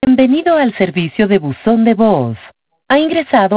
Bienvenido al servicio de buzón de voz. Ha ingresado